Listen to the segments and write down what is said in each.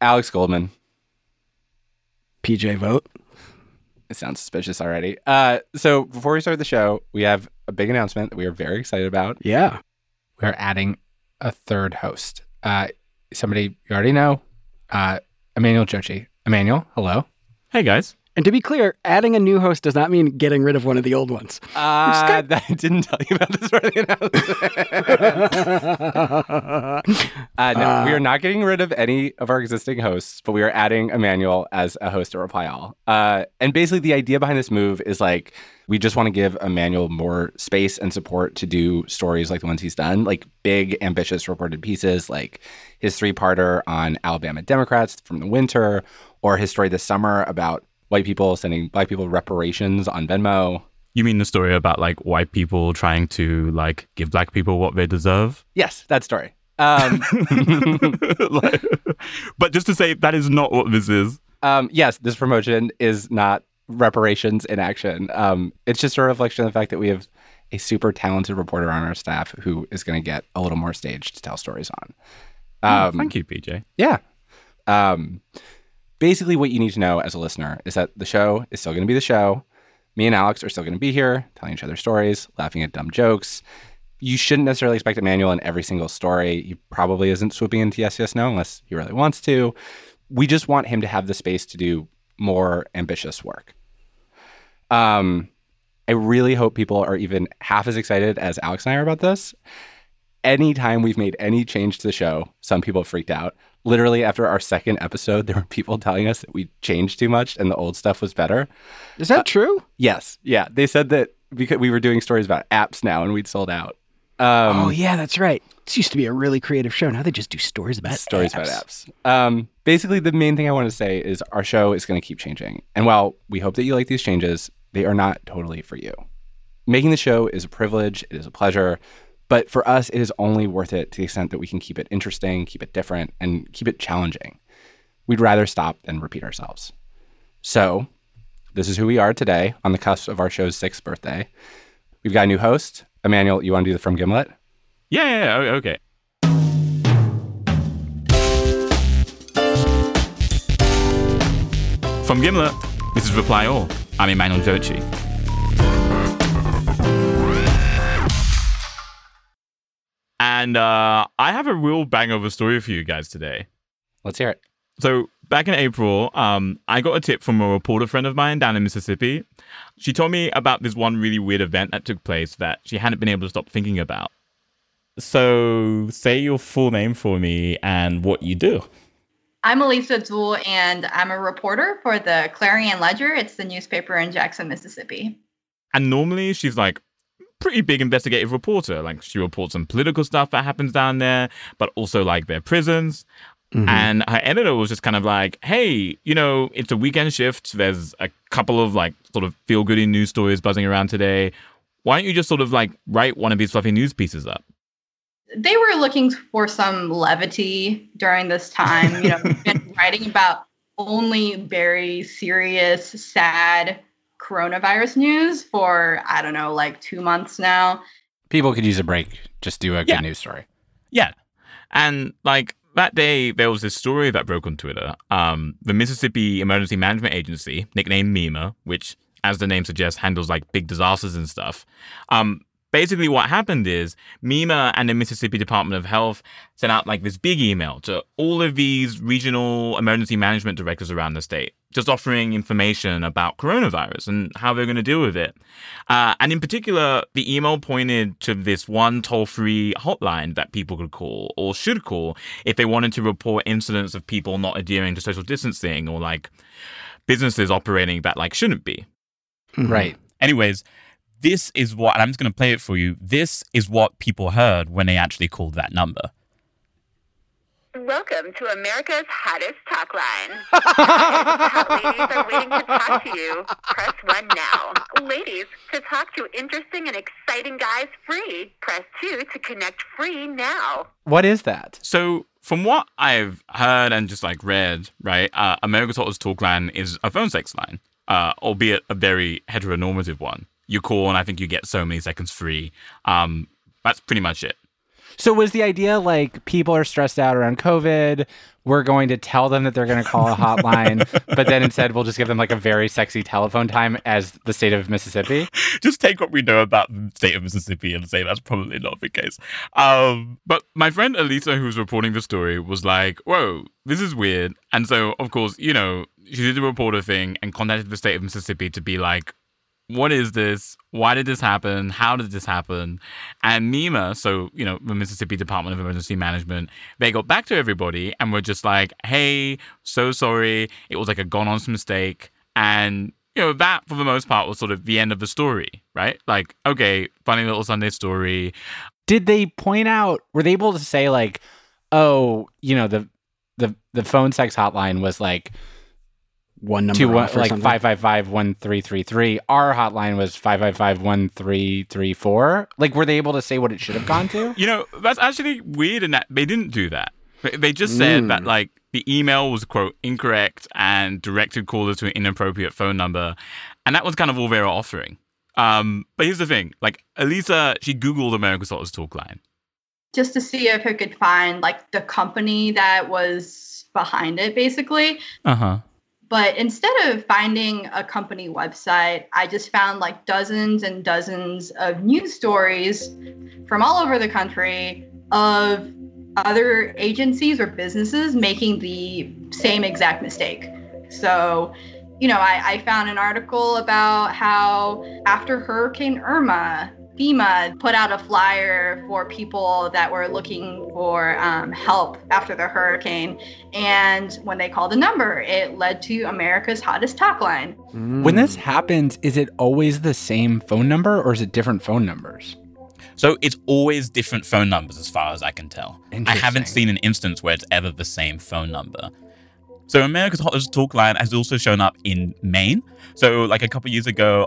Alex Goldman. PJ Vogt. It sounds suspicious already. So before we start the show, we have a big announcement that we are very excited about. Yeah. We're adding a third host. Somebody you already know, Emmanuel Jochi. Emmanuel, hello. Hey, guys. And to be clear, adding a new host does not mean getting rid of one of the old ones. I didn't tell you about this part of the announcement. No, we are not getting rid of any of our existing hosts, but we are adding Emmanuel as a host at Reply All. And basically the idea behind this move is like, we just want to give Emmanuel more space and support to do stories like the ones he's done, like big, ambitious reported pieces, like his 3-parter on Alabama Democrats from the winter, or his story this summer about white people sending black people reparations on Venmo. You mean the story about like white people trying to like give black people what they deserve? Yes, that story. But just to say, that is not what this is. Yes, this promotion is not reparations in action. It's just a reflection of the fact that we have a super talented reporter on our staff who is going to get a little more stage to tell stories on. Thank you, PJ. Yeah. Basically, what you need to know as a listener is that the show is still going to be the show. Me and Alex are still going to be here, telling each other stories, laughing at dumb jokes. You shouldn't necessarily expect Emmanuel in every single story. He probably isn't swooping into Yes, Yes, No unless he really wants to. We just want him to have the space to do more ambitious work. I really hope people are even half as excited as Alex and I are about this. Anytime we've made any change to the show, some people freaked out. Literally, after our second episode, there were people telling us that we changed too much and the old stuff was better. Is that true? Yes. Yeah. They said that because we were doing stories about apps now and we'd sold out. Oh, yeah, that's right. This used to be a really creative show. Now they just do stories about apps. Basically, the main thing I want to say is our show is going to keep changing. And while we hope that you like these changes, they are not totally for you. Making the show is a privilege. It is a pleasure. But for us, it is only worth it to the extent that we can keep it interesting, keep it different, and keep it challenging. We'd rather stop than repeat ourselves. So this is who we are today on the cusp of our show's 6th birthday. We've got a new host. Emmanuel, you want to do the From Gimlet? Yeah, okay. From Gimlet, this is Reply All. I'm Emmanuel Jochi. And I have a real bang of a story for you guys today. Let's hear it. So back in April, I got a tip from a reporter friend of mine down in Mississippi. She told me about this one really weird event that took place that she hadn't been able to stop thinking about. So say your full name for me and what you do. I'm Elisa Zuhl, and I'm a reporter for the Clarion Ledger. It's the newspaper in Jackson, Mississippi. And normally she's like pretty big investigative reporter. Like she reports on political stuff that happens down there, but also like their prisons. Mm-hmm. And her editor was just kind of like, hey, you know, it's a weekend shift. There's a couple of like sort of feel-goody news stories buzzing around today. Why don't you just sort of like write one of these fluffy news pieces up? They were looking for some levity during this time. You know, we've been writing about only very serious, sad coronavirus news for, I don't know, like 2 months now. People could use a break. Just do a good news story. Yeah. And like that day, there was this story that broke on Twitter. The Mississippi Emergency Management Agency, nicknamed MEMA, which, as the name suggests, handles like big disasters and stuff. Basically, what happened is MEMA and the Mississippi Department of Health sent out like this big email to all of these regional emergency management directors around the state, just offering information about coronavirus and how they're going to deal with it. And in particular, the email pointed to this one toll-free hotline that people could call or should call if they wanted to report incidents of people not adhering to social distancing or like businesses operating that like shouldn't be. Mm-hmm. Right. Anyways, this is what, and I'm just going to play it for you. This is what people heard when they actually called that number. Welcome to America's hottest talk line. Hot ladies are waiting to talk to you. Press 1 now. Ladies, to talk to interesting and exciting guys free. Press 2 to connect free now. What is that? So from what I've heard and just like read, right, America's hottest talk line is a phone sex line, albeit a very heteronormative one. You call and I think you get so many seconds free. That's pretty much it. So was the idea like people are stressed out around COVID? We're going to tell them that they're going to call a hotline, but then instead we'll just give them like a very sexy telephone time as the state of Mississippi? Just take what we know about the state of Mississippi and say that's probably not the case. But my friend Elisa, who's reporting the story, was like, whoa, this is weird. And so, of course, you know, she did the reporter thing and contacted the state of Mississippi to be like, what is this? Why did this happen? How did this happen? And MEMA, so, you know, the Mississippi Department of Emergency Management, they got back to everybody and were just like, hey, so sorry. It was like a gone-on mistake. And, you know, that for the most part was sort of the end of the story, right? Like, okay, funny little Sunday story. Did they point out, were they able to say like, oh, you know, the phone sex hotline was like, one number off or like something? 555-1333. Our hotline was 555-1334. Like, were they able to say what it should have gone to? You know, that's actually weird in that they didn't do that. They just said that, like, the email was, quote, incorrect and directed callers to an inappropriate phone number. And that was kind of all they were offering. But here's the thing. Like, Elisa, she Googled America's Hottest Talk Line. Just to see if I could find, like, the company that was behind it, basically. Uh-huh. But instead of finding a company website, I just found like dozens and dozens of news stories from all over the country of other agencies or businesses making the same exact mistake. So, you know, I found an article about how after Hurricane Irma, FEMA put out a flyer for people that were looking for help after the hurricane. And when they called the number, it led to America's Hottest Talk Line. When this happens, is it always the same phone number or is it different phone numbers? So it's always different phone numbers as far as I can tell. I haven't Interesting. seen an instance where it's ever the same phone number. So America's Hottest Talk Line has also shown up in Maine. So like a couple of years ago,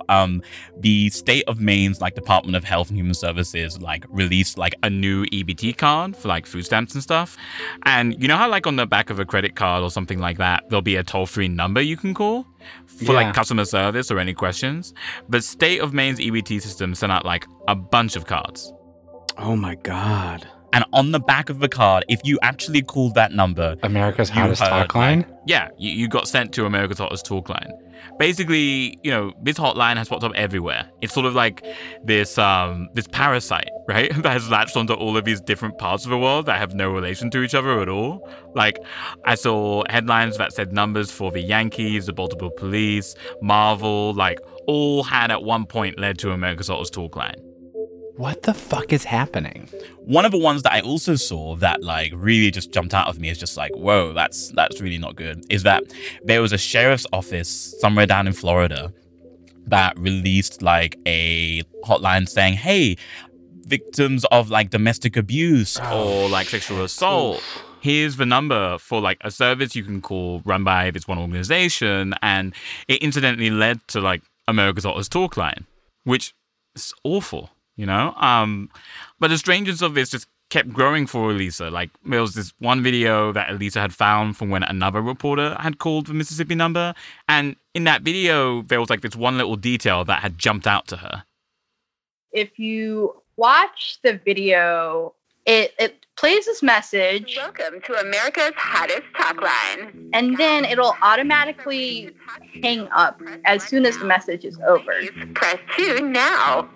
the state of Maine's like Department of Health and Human Services like released like a new EBT card for like food stamps and stuff. And you know how like on the back of a credit card or something like that, there'll be a toll-free number you can call for like customer service or any questions. The state of Maine's EBT system sent out like a bunch of cards. Oh my God. And on the back of the card, if you actually called that number, America's you Hottest heard, Talk Line? like, yeah, you got sent to America's Hottest Talk Line. Basically, you know, this hotline has popped up everywhere. It's sort of like this parasite, right? That has latched onto all of these different parts of the world that have no relation to each other at all. Like, I saw headlines that said numbers for the Yankees, the Baltimore Police, Marvel, like, all had at one point led to America's Hottest Talk Line. What the fuck is happening? One of the ones that I also saw that like really just jumped out of me is just like, whoa, that's really not good, is that there was a sheriff's office somewhere down in Florida that released like a hotline saying, hey, victims of like domestic abuse or like sexual assault, here's the number for like a service you can call run by this one organization. And it incidentally led to like America's Hottest Talk Line, which is awful. You know, but the strangeness of this just kept growing for Elisa. Like, there was this one video that Elisa had found from when another reporter had called the Mississippi number. And in that video, there was like this one little detail that had jumped out to her. If you watch the video, it plays this message. Welcome to America's Hottest Talk Line. And then it'll automatically hang up as soon as the message is over. Press 2 now.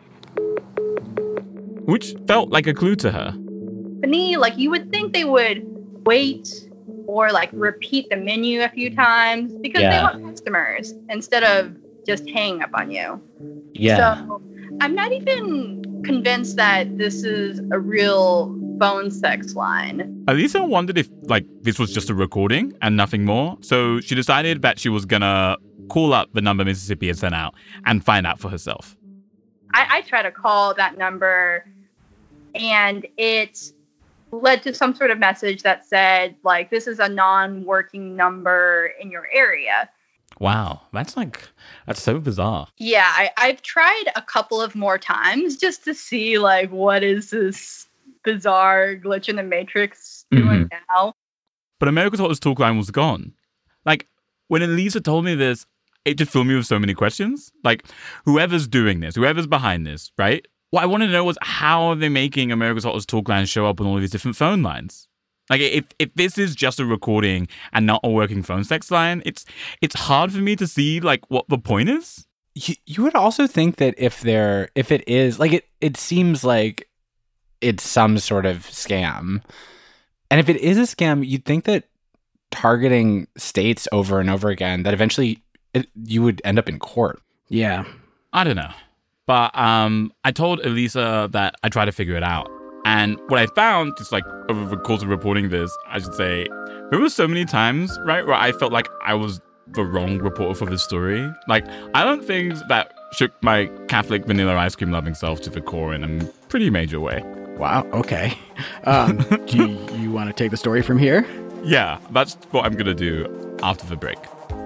Which felt like a clue to her. Company, like you would think they would wait or like repeat the menu a few times because they want customers instead of just hanging up on you. Yeah. So I'm not even convinced that this is a real phone sex line. Elisa wondered if like this was just a recording and nothing more. So she decided that she was gonna call up the number Mississippi had sent out and find out for herself. I tried to call that number and it led to some sort of message that said, like, this is a non-working number in your area. Wow, that's so bizarre. Yeah, I've tried a couple of more times just to see, like, what is this bizarre glitch in the Matrix doing now? But America's Hottest Talk Line was gone. Like, when Elisa told me this, it just filled me with so many questions. Like, whoever's doing this, whoever's behind this, right? what I wanted to know was, how are they making America's Hottest Talk Line show up on all of these different phone lines? Like, if this is just a recording and not a working phone sex line, it's hard for me to see like what the point is. You would also think that if it is like it seems like it's some sort of scam, and if it is a scam, you'd think that targeting states over and over again, that eventually you would end up in court. Yeah. I don't know, but I told Elisa that I tried to figure it out. And what I found, just like over the course of reporting this, I should say, there were so many times, right, where I felt like I was the wrong reporter for this story. Like, I learned things that shook my Catholic vanilla ice cream loving self to the core in a pretty major way. Wow. Okay. Do you want to take the story from here? Yeah, that's what I'm going to do after the break.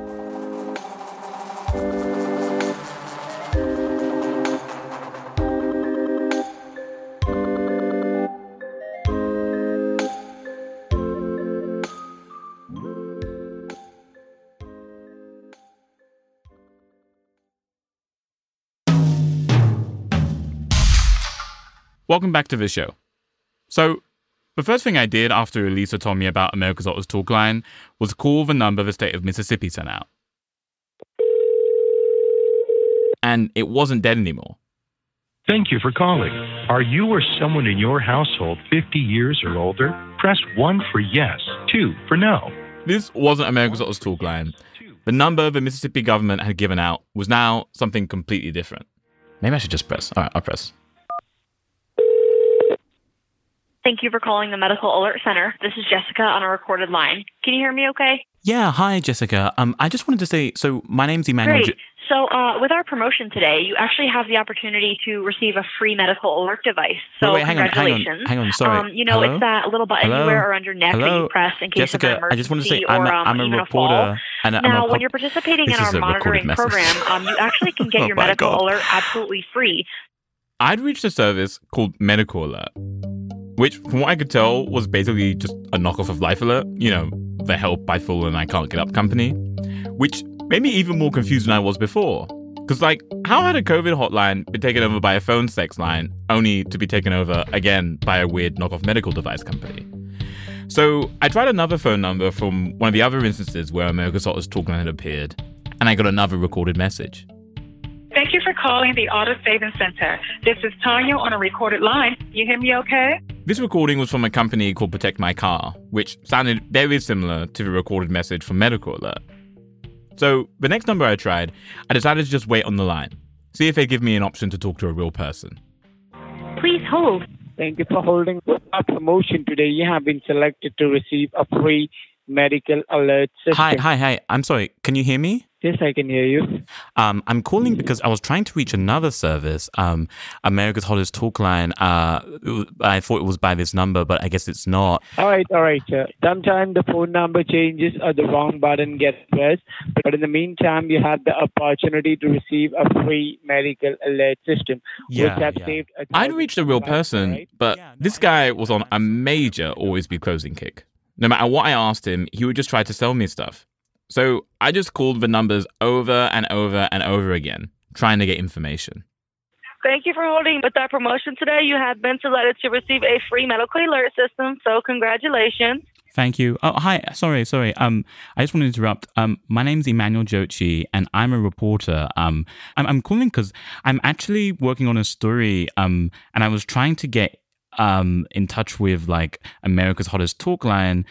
Welcome back to the show. So, the first thing I did after Elisa told me about America's Hottest Talk Line was call the number the state of Mississippi sent out. And it wasn't dead anymore. Thank you for calling. Are you or someone in your household 50 years or older? Press 1 for yes, 2 for no. This wasn't America's Hottest Talk Line. The number the Mississippi government had given out was now something completely different. Maybe I should just press. All right, I'll press. Thank you for calling the Medical Alert Center. This is Jessica on a recorded line. Can you hear me okay? Yeah, hi, Jessica. I just wanted to say, so my name's Emmanuel. Great. So with our promotion today, you actually have the opportunity to receive a free medical alert device. So wait, congratulations. Hang on, sorry. Hello? It's that little button you wear around your neck that you press in case Jessica, of an emergency I just want to say, or I'm a even reporter. Now, when you're participating in our monitoring program, you actually can get your medical alert absolutely free. I'd reached a service called Medical Alert, which, from what I could tell, was basically just a knockoff of Life Alert. You know, the help I fall and I can't get up company. Which made me even more confused than I was before. Because, like, how had a COVID hotline been taken over by a phone sex line, only to be taken over, again, by a weird knockoff medical device company? So I tried another phone number from one of the other instances where America's Hottest Talk Line had appeared, and I got another recorded message. Thank you for calling the Auto Savings Center. This is Tanya on a recorded line. You hear me okay? This recording was from a company called Protect My Car, which sounded very similar to the recorded message from Medical Alert. So the next number I tried, I decided to just wait on the line, see if they give me an option to talk to a real person. Please hold. Thank you for holding. With our promotion today, you have been selected to receive a free medical alert system. Hi. I'm sorry. Can you hear me? Yes, I can hear you. I'm calling because I was trying to reach another service, America's Hottest Talk Line. I thought it was by this number, but I guess it's not. All right, sir. Sometimes the phone number changes or the wrong button gets pressed, but in the meantime, you have the opportunity to receive a free medical alert system, which have saved. I'd reached a real person, right? But this guy was on a major always be closing kick. No matter what I asked him, he would just try to sell me stuff. So I just called the numbers over and over and over again, trying to get information. Thank you for holding. With our promotion today, you have been selected to receive a free medical alert system, so congratulations. Thank you. Oh, hi. Sorry. I just want to interrupt. My name's Emmanuel Jochi, and I'm a reporter. I'm calling because I'm actually working on a story, and I was trying to get in touch with like America's Hottest Talk Line.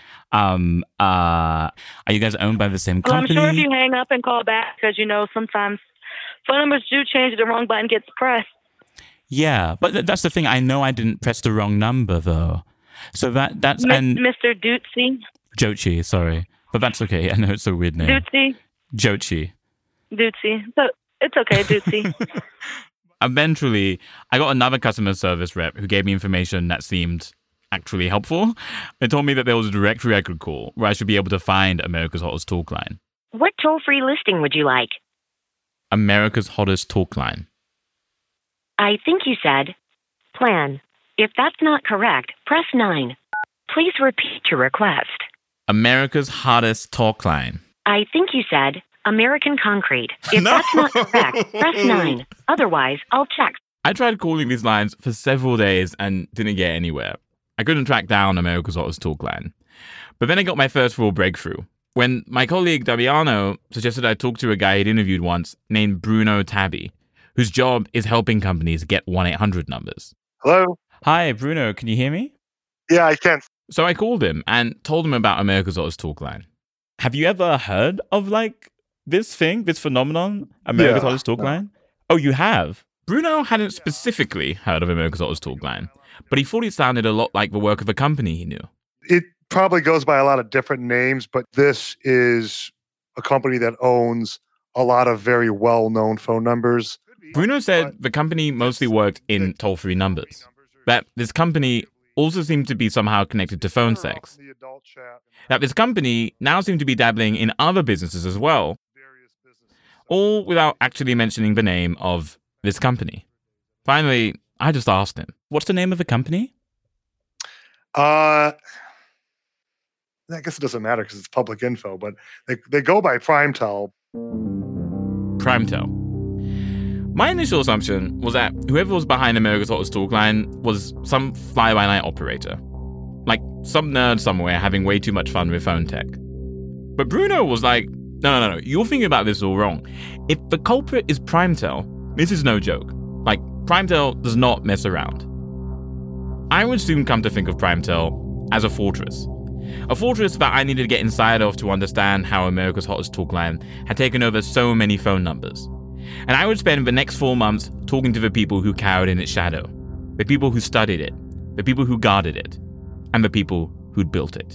Are you guys owned by the same company? Well, I'm sure if you hang up and call back, because sometimes phone numbers do change, the wrong button gets pressed. Yeah, but that's the thing. I know I didn't press the wrong number though. So that's and Mr. Dootsy. Jochi, sorry, but that's okay. I know it's a weird name. Dootsy. Jochi. Dootsy. So it's okay, Dootsy. Eventually, I got another customer service rep who gave me information that seemed actually helpful. They told me that there was a directory I could call where I should be able to find America's Hottest Talk Line. What toll-free listing would you like? America's Hottest Talk Line. I think you said plan. If that's not correct, press 9. Please repeat your request. America's Hottest Talk Line. I think you said American Concrete. If that's not correct, press 9. Otherwise, I'll check. I tried calling these lines for several days and didn't get anywhere. I couldn't track down America's Hottest Talk line. But then I got my first real breakthrough when my colleague Daviano suggested I talk to a guy he'd interviewed once named Bruno Tabby, whose job is helping companies get 1-800 numbers. Hello? Hi, Bruno. Can you hear me? Yeah, I can. So I called him and told him about America's Hottest Talk line. Have you ever heard of, this thing, this phenomenon, America's Hottest Talk line? Oh, you have? Bruno hadn't specifically heard of America's Hottest Talk line, but he thought it sounded a lot like the work of a company he knew. It probably goes by a lot of different names, but this is a company that owns a lot of very well-known phone numbers. Bruno said the company mostly worked in toll-free numbers, that this company also seemed to be somehow connected to phone sex, that this company now seemed to be dabbling in other businesses as well, all without actually mentioning the name of this company. Finally, I just asked him, what's the name of the company? I guess it doesn't matter because it's public info, but they go by Primetel. Primetel. My initial assumption was that whoever was behind America's Hottest Talk line was some fly-by-night operator. Like some nerd somewhere having way too much fun with phone tech. But Bruno was like, no, you're thinking about this all wrong. If the culprit is Primetel, this is no joke. Like, Primetel does not mess around. I would soon come to think of Primetel as a fortress. A fortress that I needed to get inside of to understand how America's Hottest Talk line had taken over so many phone numbers. And I would spend the next 4 months talking to the people who cowered in its shadow, the people who studied it, the people who guarded it, and the people who'd built it.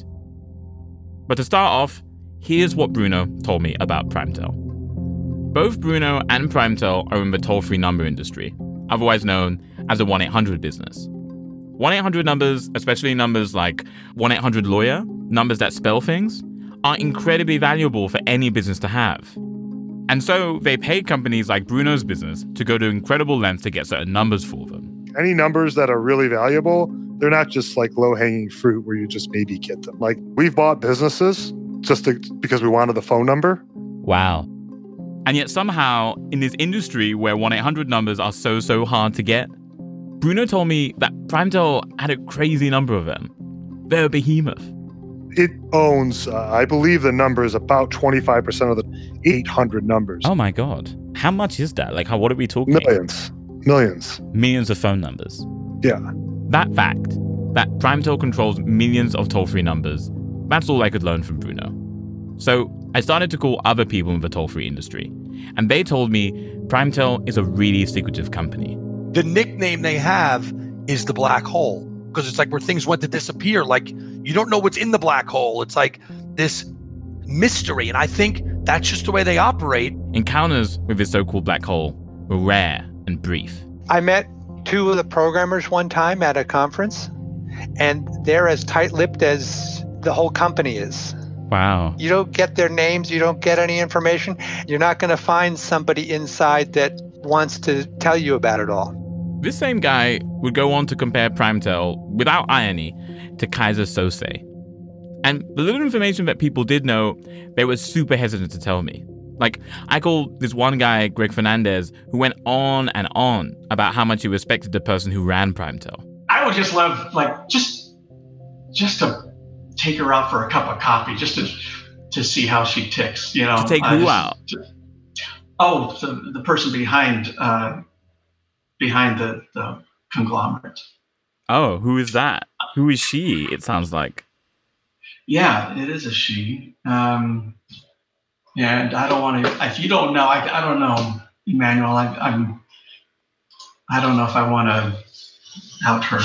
But to start off, here's what Bruno told me about Primetel. Both Bruno and Primetel are in the toll-free number industry, otherwise known as a 1-800 business. 1-800 numbers, especially numbers like 1-800-LAWYER, numbers that spell things, are incredibly valuable for any business to have. And so they pay companies like Bruno's business to go to incredible lengths to get certain numbers for them. Any numbers that are really valuable, they're not just like low-hanging fruit where you just maybe get them. Like, we've bought businesses because we wanted the phone number. Wow. And yet somehow, in this industry where 1-800 numbers are so hard to get, Bruno told me that Primetel had a crazy number of them. They're a behemoth. It owns, I believe the number is about 25% of the 800 numbers. Oh my God. How much is that? Like, what are we talking? Millions. Millions of phone numbers. Yeah. That fact, that Primetel controls millions of toll-free numbers, that's all I could learn from Bruno. So I started to call other people in the toll-free industry, and they told me Primetel is a really secretive company. The nickname they have is the black hole, because it's like where things went to disappear. Like, you don't know what's in the black hole. It's like this mystery, and I think that's just the way they operate. Encounters with this so-called black hole were rare and brief. I met 2 of the programmers one time at a conference, and they're as tight-lipped as the whole company is. Wow. You don't get their names, you don't get any information. You're not going to find somebody inside that wants to tell you about it all. This same guy would go on to compare Primetel, without irony, to Kaiser Sose. And the little information that people did know, they were super hesitant to tell me. Like, I called this one guy, Greg Fernandez, who went on and on about how much he respected the person who ran Primetel. I would just love, just to take her out for a cup of coffee, just to see how she ticks, you know. To take who out? The person behind the conglomerate. Oh, who is that? Who is she, it sounds like? Yeah, it is a she. And I don't want to, if you don't know, I don't know, Emmanuel, I don't know if I want to out her.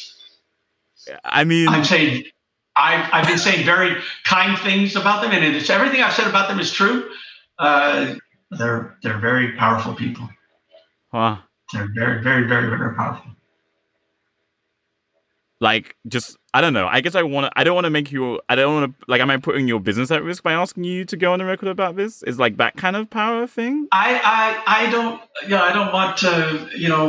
I mean, I'm saying, I've been saying very kind things about them, and it's everything I've said about them is true. They're very powerful people. Wow. They're very, very, very, very powerful. Like, just, I don't know. I guess I don't want to make you, am I putting your business at risk by asking you to go on the record about this? Is like that kind of power thing? I don't want to,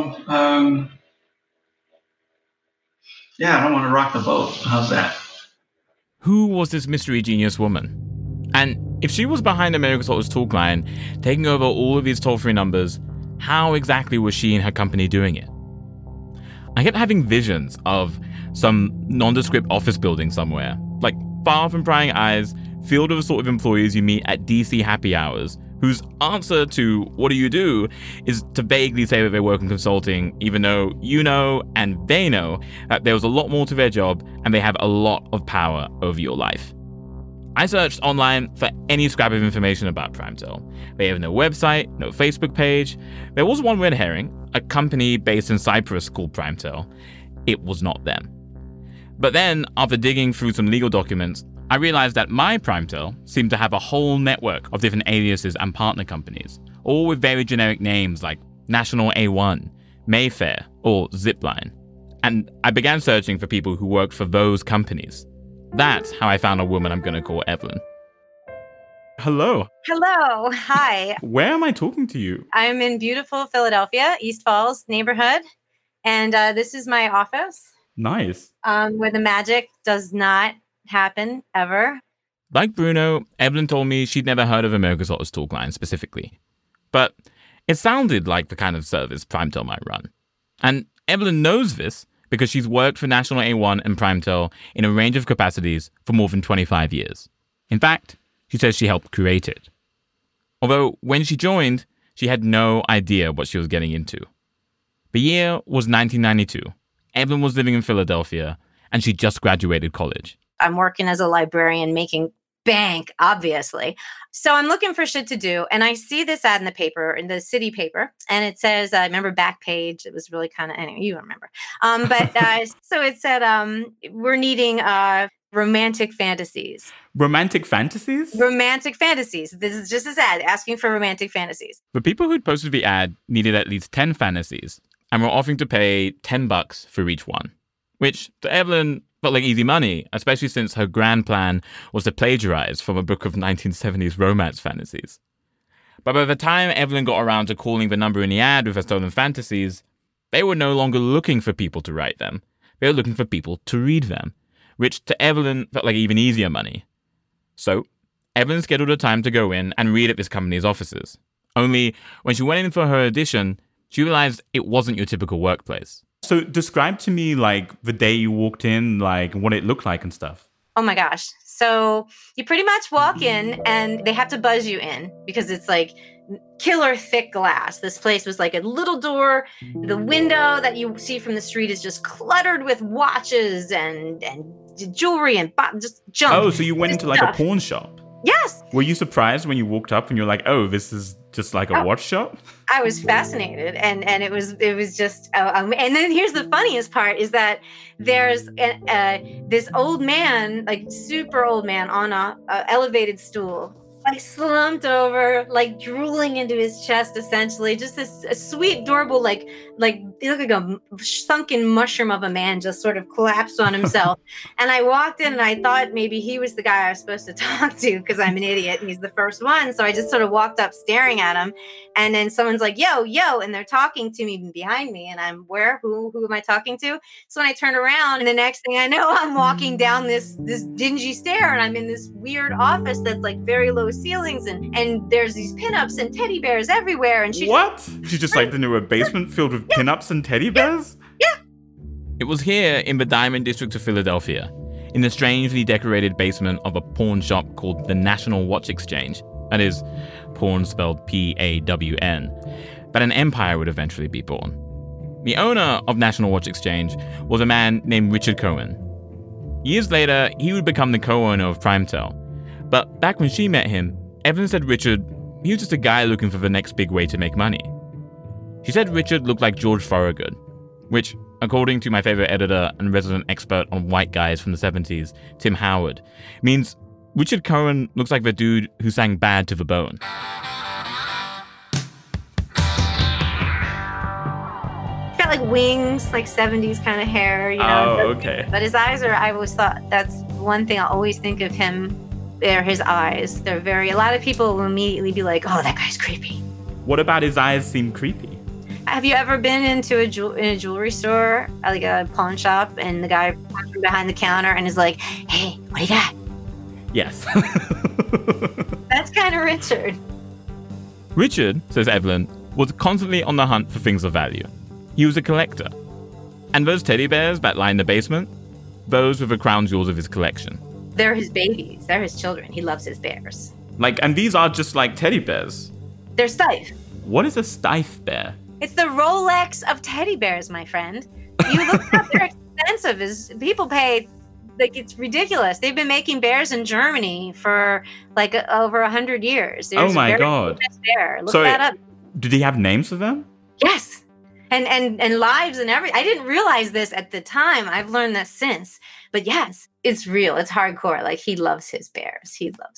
I don't want to rock the boat. How's that? Who was this mystery genius woman? And if she was behind America's Hottest Talk line, taking over all of these toll-free numbers, how exactly was she and her company doing it? I kept having visions of some nondescript office building somewhere, like far from prying eyes, filled with the sort of employees you meet at DC happy hours, whose answer to what do you do is to vaguely say that they work in consulting, even though you know and they know that there was a lot more to their job and they have a lot of power over your life. I searched online for any scrap of information about PrimeTel. They have no website, no Facebook page. There was one red herring, a company based in Cyprus called PrimeTel. It was not them. But then, after digging through some legal documents, I realized that my PrimeTel seemed to have a whole network of different aliases and partner companies, all with very generic names like National A1, Mayfair, or Zipline. And I began searching for people who worked for those companies. That's how I found a woman I'm going to call Evelyn. Hello. Hello. Hi. Where am I talking to you? I'm in beautiful Philadelphia, East Falls neighborhood. And this is my office. Nice. Where the magic does not happen ever. Like Bruno, Evelyn told me she'd never heard of America's Hottest Talk Line specifically. But it sounded like the kind of service PrimeTel might run. And Evelyn knows this because she's worked for National A1 and PrimeTel in a range of capacities for more than 25 years. In fact, she says she helped create it. Although, when she joined, she had no idea what she was getting into. The year was 1992. Evelyn was living in Philadelphia, and she just graduated college. I'm working as a librarian making bank, obviously. So I'm looking for shit to do. And I see this ad in the paper, in the city paper. And it says, I remember Backpage. It was really kind of, anyway, you remember. So it said, we're needing romantic fantasies. Romantic fantasies? Romantic fantasies. This is just this ad asking for romantic fantasies. The people who'd posted the ad needed at least 10 fantasies and were offering to pay $10 for each one, which to Evelyn felt like easy money, especially since her grand plan was to plagiarize from a book of 1970s romance fantasies. But by the time Evelyn got around to calling the number in the ad with her stolen fantasies, they were no longer looking for people to write them. They were looking for people to read them, which to Evelyn felt like even easier money. So, Evelyn scheduled a time to go in and read at this company's offices. Only, when she went in for her audition, she realized it wasn't your typical workplace. So describe to me, like, the day you walked in, like, what it looked like and stuff. Oh my gosh. So you pretty much walk in and they have to buzz you in because it's like killer thick glass. This place was like a little door. The window that you see from the street is just cluttered with watches and jewelry and just junk. Oh, so you went into like a pawn shop? Yes. Were you surprised when you walked up and you're like, oh, this is just like a watch shop? I was fascinated, and it was just, and then here's the funniest part is that there's this old man, like super old man, on a elevated stool, like slumped over, like drooling into his chest, essentially. Just this sweet, adorable, like he looked like a sunken mushroom of a man, just sort of collapsed on himself. And I walked in and I thought maybe he was the guy I was supposed to talk to because I'm an idiot and he's the first one. So I just sort of walked up staring at him. And then someone's like, yo, and they're talking to me behind me. And I'm, who am I talking to? So when I turn around, and the next thing I know, I'm walking down this dingy stair and I'm in this weird office that's like very low ceilings and there's these pinups and teddy bears everywhere. And she just like into a basement filled with pinups and teddy bears? Yeah. It was here in the Diamond District of Philadelphia, in the strangely decorated basement of a pawn shop called the National Watch Exchange. That is, pawn spelled P-A-W-N. That an empire would eventually be born. The owner of National Watch Exchange was a man named Richard Cohen. Years later, he would become the co-owner of PrimeTel. But back when she met him, Evelyn said Richard, he was just a guy looking for the next big way to make money. She said Richard looked like George Thorogood, which, according to my favorite editor and resident expert on white guys from the 70s, Tim Howard, means Richard Cohen looks like the dude who sang Bad to the Bone. He's got like wings, like 70s kind of hair, you know. Oh, okay. But his eyes I always thought that's one thing I always think of him. They're his eyes. They're a lot of people will immediately be like, oh, that guy's creepy. What about his eyes seem creepy? Have you ever been into a jewelry store, like a pawn shop, and the guy from behind the counter and is like, hey, what do you got? Yes. That's kind of Richard. Richard, says Evelyn, was constantly on the hunt for things of value. He was a collector. And those teddy bears that line the basement, those were the crown jewels of his collection. They're his babies. They're his children. He loves his bears. And these are just like teddy bears. They're Steiff. What is a Steiff bear? It's the Rolex of teddy bears, my friend. You look up, they're expensive. People pay, it's ridiculous. They've been making bears in Germany for over 100 years. There's oh my God. Bear. Look that up. Did he have names for them? Yes. And lives and everything. I didn't realize this at the time. I've learned that since. But yes, it's real. It's hardcore. He loves his bears. He loves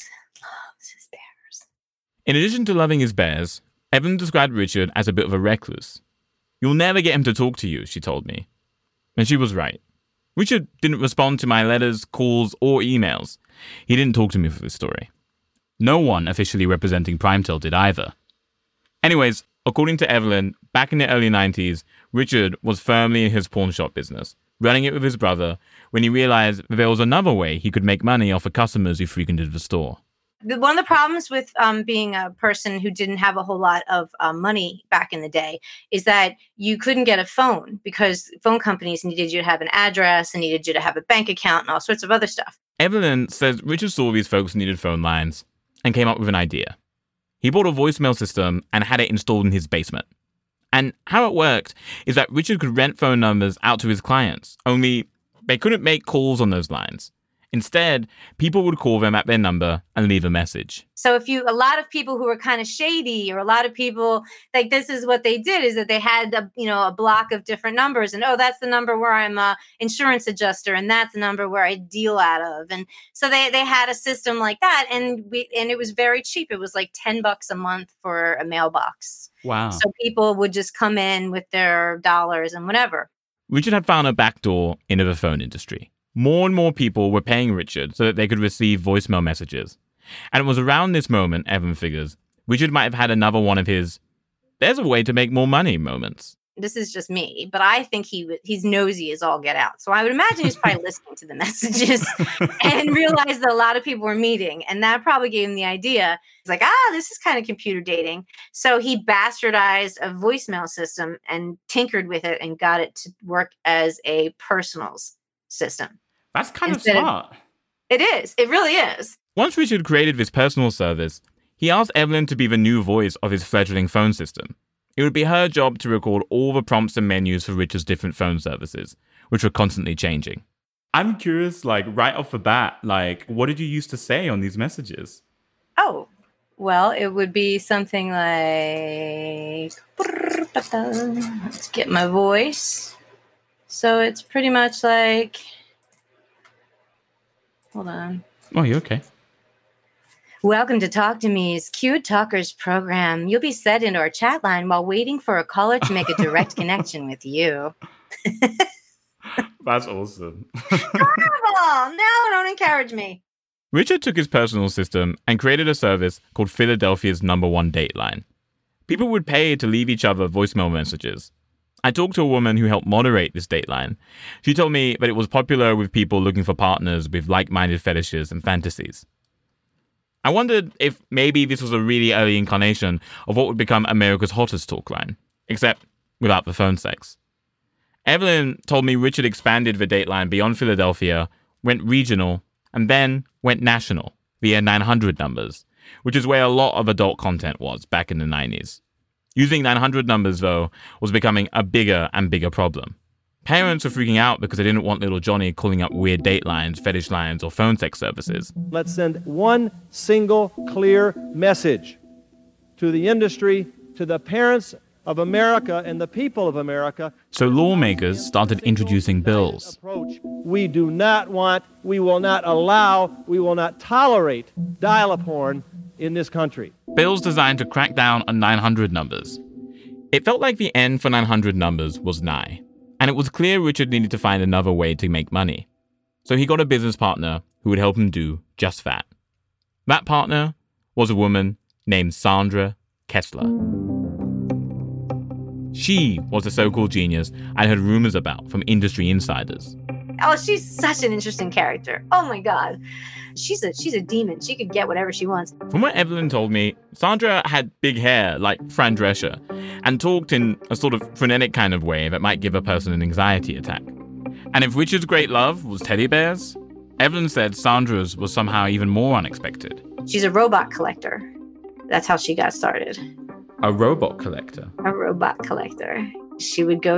his bears. In addition to loving his bears, Evelyn described Richard as a bit of a recluse. You'll never get him to talk to you, she told me. And she was right. Richard didn't respond to my letters, calls, or emails. He didn't talk to me for this story. No one officially representing Primetel did either. Anyways, according to Evelyn, back in the early 90s, Richard was firmly in his pawn shop business, running it with his brother, when he realized that there was another way he could make money off of customers who frequented the store. One of the problems with being a person who didn't have a whole lot of money back in the day is that you couldn't get a phone because phone companies needed you to have an address and needed you to have a bank account and all sorts of other stuff. Evelyn says Richard saw these folks needed phone lines and came up with an idea. He bought a voicemail system and had it installed in his basement. And how it worked is that Richard could rent phone numbers out to his clients, only they couldn't make calls on those lines. Instead, people would call them at their number and leave a message. So a lot of people who were kind of shady, or a lot of people, this is what they did, is that they had a block of different numbers, and that's the number where I'm a insurance adjuster, and that's the number where I deal out of. And so they had a system like that, and it was very cheap. It was like $10 a month for a mailbox. Wow. So people would just come in with their dollars and whatever. Richard had found a backdoor into the phone industry. More and more people were paying Richard so that they could receive voicemail messages. And it was around this moment, Evan figures, Richard might have had another one of his "there's a way to make more money" moments. This is just me, but I think he's nosy as all get out. So I would imagine he's probably listening to the messages and realized that a lot of people were meeting. And that probably gave him the idea. He's like, this is kind of computer dating. So he bastardized a voicemail system and tinkered with it and got it to work as a personals system. That's kind of smart. It is. It really is. Once Richard created this personal service, he asked Evelyn to be the new voice of his fledgling phone system. It would be her job to record all the prompts and menus for Richard's different phone services, which were constantly changing. I'm curious, right off the bat, what did you used to say on these messages? Oh, well, it would be something like, let's get my voice. So it's pretty much like, hold on. Oh, you okay? Welcome to Talk to Me's Cute Talkers program. You'll be set into our chat line while waiting for a caller to make a direct connection with you. That's awesome. Horrible! No, don't encourage me. Richard took his personal system and created a service called Philadelphia's #1 Dateline. People would pay to leave each other voicemail messages. I talked to a woman who helped moderate this dateline. She told me that it was popular with people looking for partners with like-minded fetishes and fantasies. I wondered if maybe this was a really early incarnation of what would become America's hottest talk line, except without the phone sex. Evelyn told me Richard expanded the dateline beyond Philadelphia, went regional, and then went national via 900 numbers, which is where a lot of adult content was back in the 90s. Using 900 numbers, though, was becoming a bigger and bigger problem. Parents were freaking out because they didn't want little Johnny calling up weird date lines, fetish lines, or phone sex services. Let's send one single clear message to the industry, to the parents of America and the people of America. So lawmakers started introducing bills. We do not want, we will not allow, we will not tolerate dial-a-porn in this country. Bills designed to crack down on 900 numbers. It felt like the end for 900 numbers was nigh. And it was clear Richard needed to find another way to make money. So he got a business partner who would help him do just that. That partner was a woman named Sandra Kessler. She was the so-called genius I heard rumors about from industry insiders. Oh, she's such an interesting character. Oh my God. She's a demon. She could get whatever she wants. From what Evelyn told me, Sandra had big hair like Fran Drescher and talked in a sort of frenetic kind of way that might give a person an anxiety attack. And if Richard's great love was teddy bears, Evelyn said Sandra's was somehow even more unexpected. She's a robot collector. That's how she got started. A robot collector? A robot collector. She would go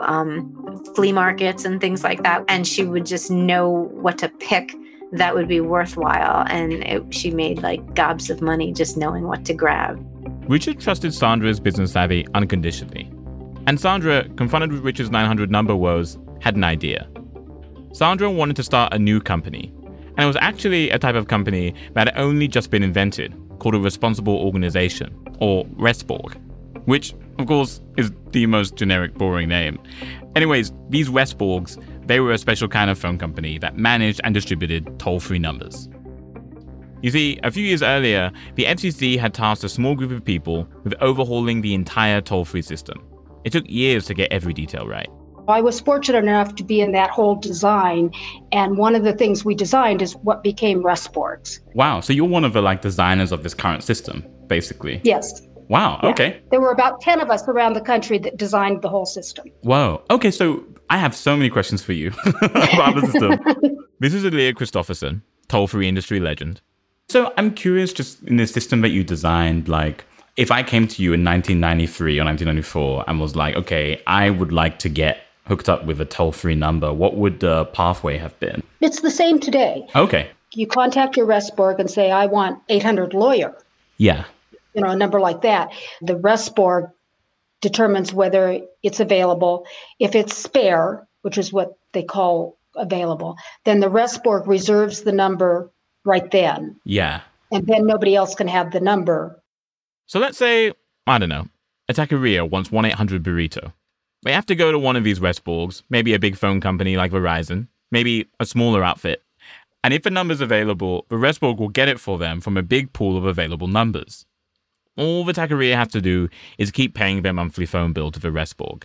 to flea markets and things like that, and she would just know what to pick that would be worthwhile. And she made like gobs of money just knowing what to grab. Richard trusted Sandra's business savvy unconditionally. And Sandra, confronted with Richard's 900 number woes, had an idea. Sandra wanted to start a new company. And it was actually a type of company that had only just been invented, called a responsible organization, or RESPORG, which, of course, is the most generic, boring name. Anyways, these RESPORGs, they were a special kind of phone company that managed and distributed toll-free numbers. You see, a few years earlier, the FCC had tasked a small group of people with overhauling the entire toll-free system. It took years to get every detail right. I was fortunate enough to be in that whole design, and one of the things we designed is what became RESPORGs. Wow, so you're one of the designers of this current system, basically. Yes. Wow, Yeah. okay. There were about 10 of us around the country that designed the whole system. Whoa. Okay, so I have so many questions for you about the system. This is Aaliyah Christopherson, toll-free industry legend. So I'm curious, just in the system that you designed, if I came to you in 1993 or 1994 and was like, okay, I would like to get hooked up with a toll-free number, what would the pathway have been? It's the same today. Okay. You contact your RESPORG and say, I want 800 lawyer, Yeah. a number like that. The RESPORG determines whether it's available. If it's spare, which is what they call available, then the RESPORG reserves the number right then. Yeah. And then nobody else can have the number. So let's say, I don't know, a taqueria wants 1-800-burrito. They have to go to one of these RESPORGs, maybe a big phone company like Verizon, maybe a smaller outfit. And if a number's available, the RESPORG will get it for them from a big pool of available numbers. All the taqueria has to do is keep paying their monthly phone bill to the RESPORG.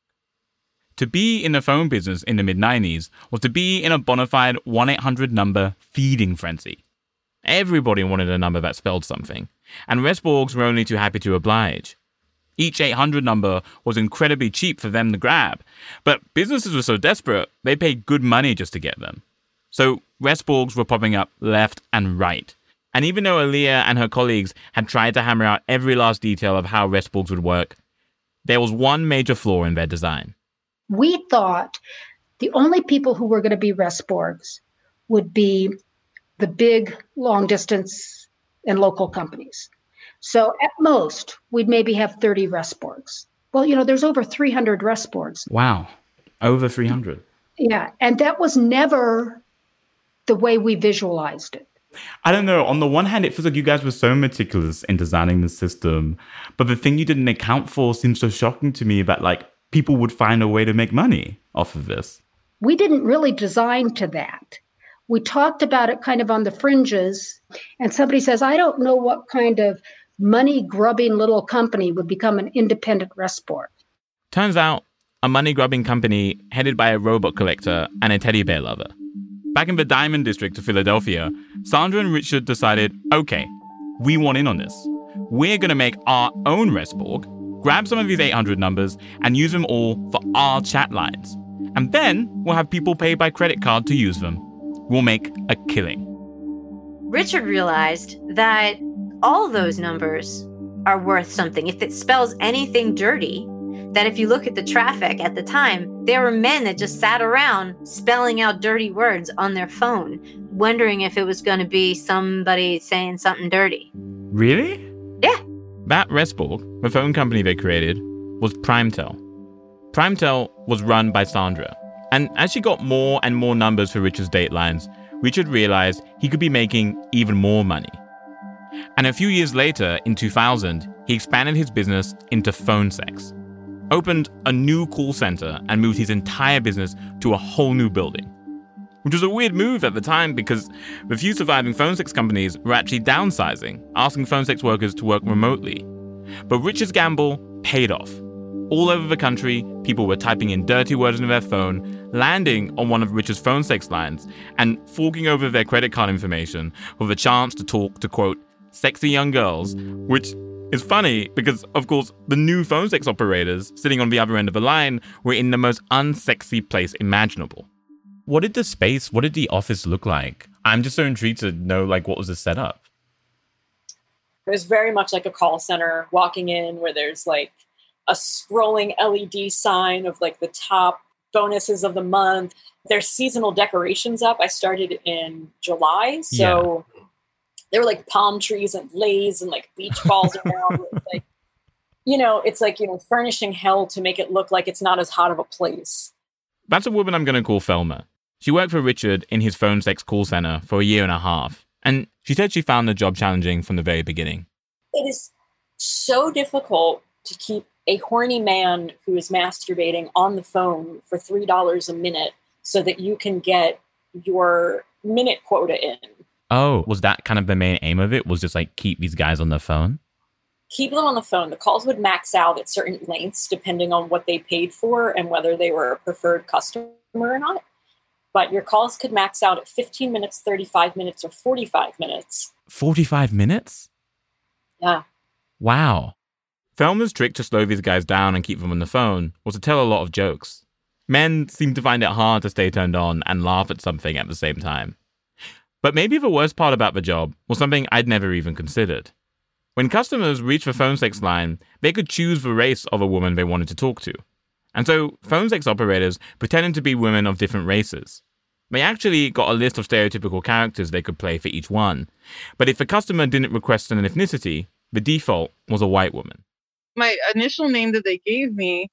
To be in the phone business in the mid-90s was to be in a bona fide 1-800 number feeding frenzy. Everybody wanted a number that spelled something, and RESPORGs were only too happy to oblige. Each 800 number was incredibly cheap for them to grab, but businesses were so desperate, they paid good money just to get them. So RESPORGs were popping up left and right. And even though Aaliyah and her colleagues had tried to hammer out every last detail of how RESPORGs would work, there was one major flaw in their design. We thought the only people who were going to be RESPORGs would be the big long distance and local companies. So at most, we'd maybe have 30 RESPORGs. Well, there's over 300 RESPORGs. Wow. Over 300. Yeah. And that was never the way we visualized it. I don't know. On the one hand, it feels like you guys were so meticulous in designing the system. But the thing you didn't account for seems so shocking to me that people would find a way to make money off of this. We didn't really design to that. We talked about it kind of on the fringes. And somebody says, I don't know what kind of money-grubbing little company would become an independent RESPORG. Turns out, a money-grubbing company headed by a robot collector and a teddy bear lover. Back in the Diamond District of Philadelphia, Sandra and Richard decided, okay, we want in on this. We're going to make our own RESPORG, grab some of these 800 numbers, and use them all for our chat lines. And then we'll have people pay by credit card to use them. We'll make a killing. Richard realized that all those numbers are worth something. If it spells anything dirty, that if you look at the traffic at the time, there were men that just sat around spelling out dirty words on their phone, wondering if it was going to be somebody saying something dirty. Really? Yeah. That RESPORG, the phone company they created, was Primetel. Primetel was run by Sandra. And as she got more and more numbers for Richard's date lines, Richard realized he could be making even more money. And a few years later, in 2000, he expanded his business into phone sex, opened a new call center, and moved his entire business to a whole new building. Which was a weird move at the time because the few surviving phone sex companies were actually downsizing, asking phone sex workers to work remotely. But Richard's gamble paid off. All over the country, people were typing in dirty words into their phone, landing on one of Richard's phone sex lines, and forking over their credit card information for the chance to talk to, quote, sexy young girls, which is funny because, of course, the new phone sex operators sitting on the other end of the line were in the most unsexy place imaginable. What did the office look like? I'm just so intrigued to know, like, what was the setup? It was very much like a call center, walking in where there's like a scrolling LED sign of like the top bonuses of the month. There's seasonal decorations up. I started in July, so there were like palm trees and leis and like beach balls around. Like, it's like, furnishing hell to make it look like it's not as hot of a place. That's a woman I'm going to call Thelma. She worked for Richard in his phone sex call center for a year and a half. And she said she found the job challenging from the very beginning. It is so difficult to keep a horny man who is masturbating on the phone for $3 a minute so that you can get your minute quota in. Oh, was that kind of the main aim of it? Was just like keep these guys on the phone? Keep them on the phone. The calls would max out at certain lengths depending on what they paid for and whether they were a preferred customer or not. But your calls could max out at 15 minutes, 35 minutes, or 45 minutes. 45 minutes? Yeah. Wow. Thelma's trick to slow these guys down and keep them on the phone was to tell a lot of jokes. Men seemed to find it hard to stay turned on and laugh at something at the same time. But maybe the worst part about the job was something I'd never even considered. When customers reached the phone sex line, they could choose the race of a woman they wanted to talk to. And so phone sex operators pretended to be women of different races. They actually got a list of stereotypical characters they could play for each one. But if the customer didn't request an ethnicity, the default was a white woman. My initial name that they gave me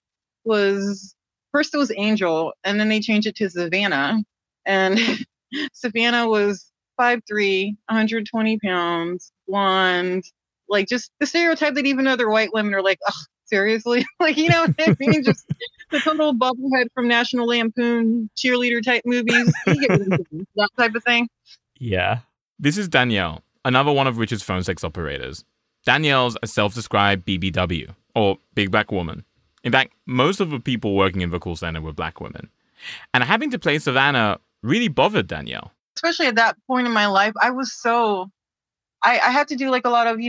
was, first it was Angel, and then they changed it to Savannah. And Savannah was 5'3", 120 pounds, blonde, like just the stereotype that even other white women are like, ugh, seriously? Like, you know what I mean? Just the total bubblehead from National Lampoon cheerleader type movies. You get that type of thing. Yeah. This is Danielle, another one of Richard's phone sex operators. Danielle's a self-described BBW, or big black woman. In fact, most of the people working in the call center were black women. And having to play Savannah really bothered Danielle. Especially at that point in my life, I was so... I had to do like a lot of,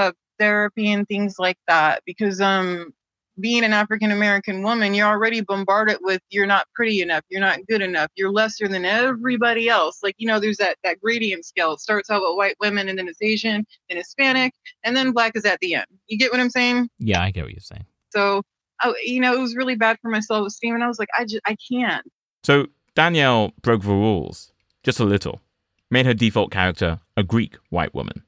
therapy and things like that because being an African-American woman, you're already bombarded with you're not pretty enough, you're not good enough, you're lesser than everybody else. Like, there's that gradient scale. It starts out with white women and then it's Asian, then Hispanic, and then black is at the end. You get what I'm saying? Yeah, I get what you're saying. So, it was really bad for my self-esteem and I was like, I can't. So Danielle broke the rules, just a little. Made her default character a Greek white woman.